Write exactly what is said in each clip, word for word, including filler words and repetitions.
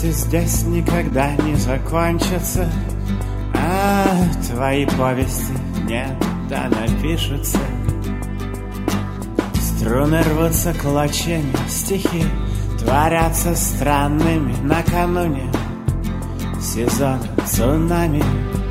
здесь никогда не закончатся, а твои повести не да напишутся. Струны рвутся клочьями, стихи творятся странными накануне сезона цунами.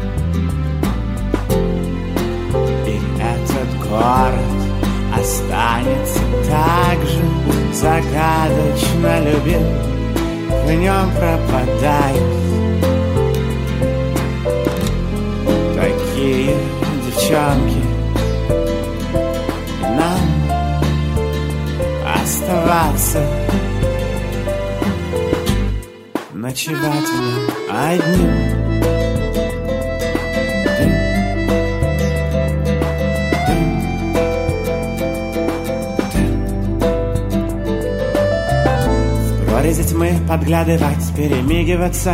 И этот город останется так же загадочно любим, в нем пропадают такие девчонки. И нам оставаться, ночевать в нем одним. Прорези тьмы подглядывать, перемигиваться,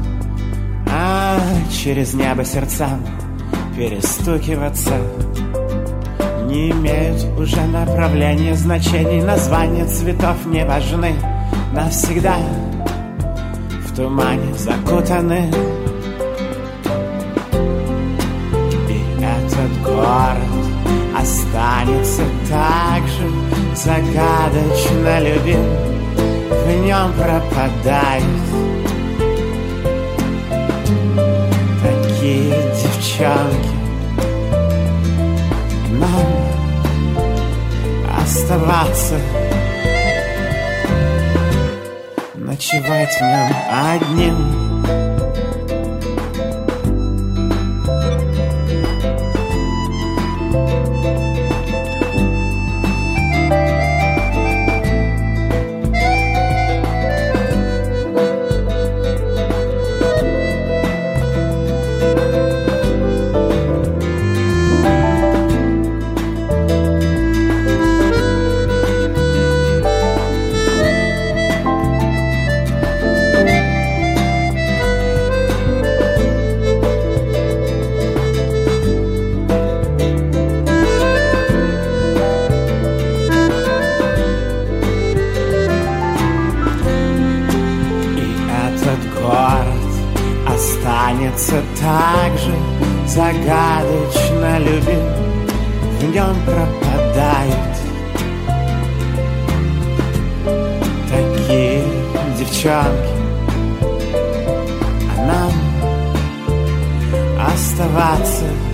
а через небо сердцам перестукиваться. Не имеют уже направления, значений, названия цветов не важны. Навсегда в тумане закутаны. И этот город останется так же загадочно любим, в нем пропадают такие девчонки. Нам оставаться, ночевать в нем одним. Останется так же загадочно любим, в нем пропадают такие девчонки. А нам оставаться,